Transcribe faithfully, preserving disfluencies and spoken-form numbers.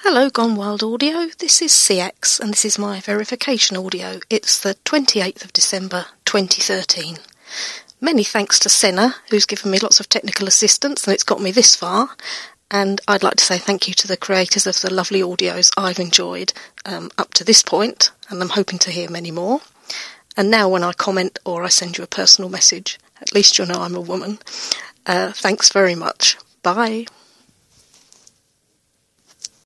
Hello, Gone Wild Audio. This is C X, and this is my verification audio. It's the twenty-eighth of December, twenty thirteen. Many thanks to Senna, who's given me lots of technical assistance, and it's got me this far. And I'd like to say thank you to the creators of the lovely audios I've enjoyed um, up to this point, and I'm hoping to hear many more. And now when I comment or I send you a personal message, at least you'll know I'm a woman. Uh, thanks very much. Bye.